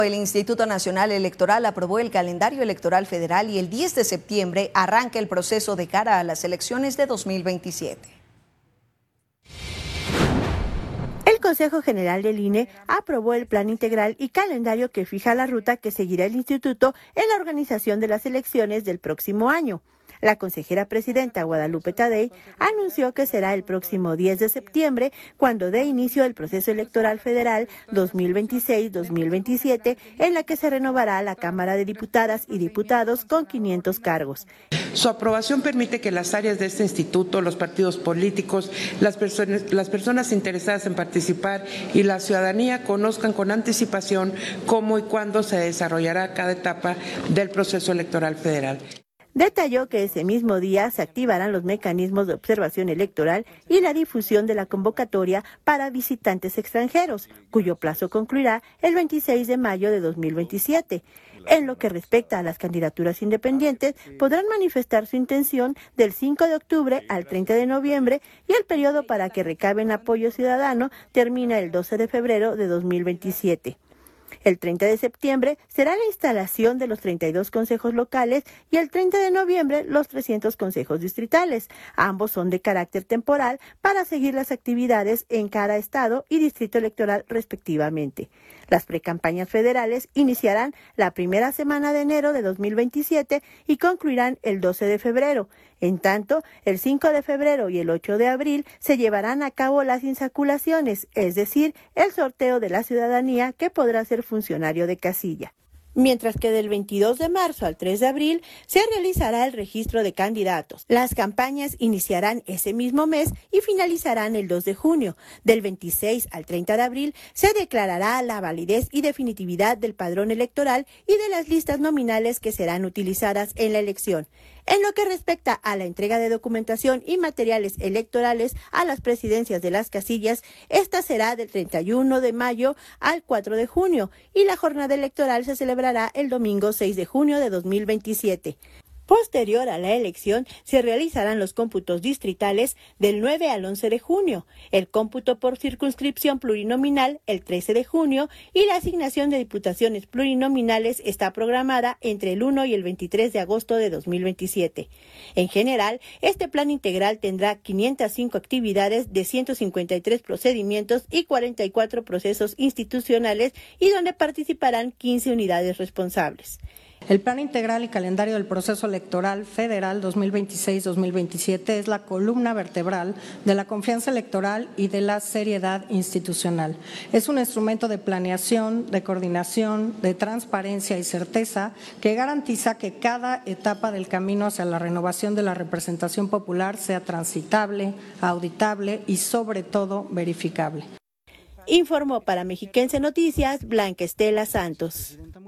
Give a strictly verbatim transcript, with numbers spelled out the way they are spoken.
El Instituto Nacional Electoral aprobó el calendario electoral federal y el diez de septiembre arranca el proceso de cara a las elecciones de dos mil veintisiete. El Consejo General del I N E aprobó el plan integral y calendario que fija la ruta que seguirá el instituto en la organización de las elecciones del próximo año. La consejera presidenta Guadalupe Tadei anunció que será el próximo diez de septiembre cuando dé inicio el proceso electoral federal dos mil veintiséis dos mil veintisiete, en la que se renovará la Cámara de Diputadas y Diputados con quinientos cargos. Su aprobación permite que las áreas de este instituto, los partidos políticos, las personas, las personas interesadas en participar y la ciudadanía conozcan con anticipación cómo y cuándo se desarrollará cada etapa del proceso electoral federal. Detalló que ese mismo día se activarán los mecanismos de observación electoral y la difusión de la convocatoria para visitantes extranjeros, cuyo plazo concluirá el veintiséis de mayo de dos mil veintisiete. En lo que respecta a las candidaturas independientes, podrán manifestar su intención del cinco de octubre al treinta de noviembre y el periodo para que recaben apoyo ciudadano termina el doce de febrero de dos mil veintisiete. El treinta de septiembre será la instalación de los treinta y dos consejos locales y el treinta de noviembre los trescientos consejos distritales. Ambos son de carácter temporal para seguir las actividades en cada estado y distrito electoral respectivamente. Las precampañas federales iniciarán la primera semana de enero de dos mil veintisiete y concluirán el doce de febrero. En tanto, el cinco de febrero y el ocho de abril se llevarán a cabo las insaculaciones, es decir, el sorteo de la ciudadanía que podrá ser funcionario de casilla. Mientras que del veintidós de marzo al tres de abril se realizará el registro de candidatos. Las campañas iniciarán ese mismo mes y finalizarán el dos de junio. Del veintiséis al treinta de abril se declarará la validez y definitividad del padrón electoral y de las listas nominales que serán utilizadas en la elección. En lo que respecta a la entrega de documentación y materiales electorales a las presidencias de las casillas, esta será del treinta y uno de mayo al cuatro de junio y la jornada electoral se celebrará el domingo seis de junio de dos mil veintisiete. Posterior a la elección, se realizarán los cómputos distritales del nueve al once de junio, el cómputo por circunscripción plurinominal el trece de junio y la asignación de diputaciones plurinominales está programada entre el uno y el veintitrés de agosto de dos mil veintisiete. En general, este plan integral tendrá quinientas cinco actividades de ciento cincuenta y tres procedimientos y cuarenta y cuatro procesos institucionales y donde participarán quince unidades responsables. El Plan Integral y Calendario del Proceso Electoral Federal dos mil veintiséis dos mil veintisiete es la columna vertebral de la confianza electoral y de la seriedad institucional. Es un instrumento de planeación, de coordinación, de transparencia y certeza que garantiza que cada etapa del camino hacia la renovación de la representación popular sea transitable, auditable y sobre todo verificable. Informó para Mexiquense Noticias Blanca Estela Santos.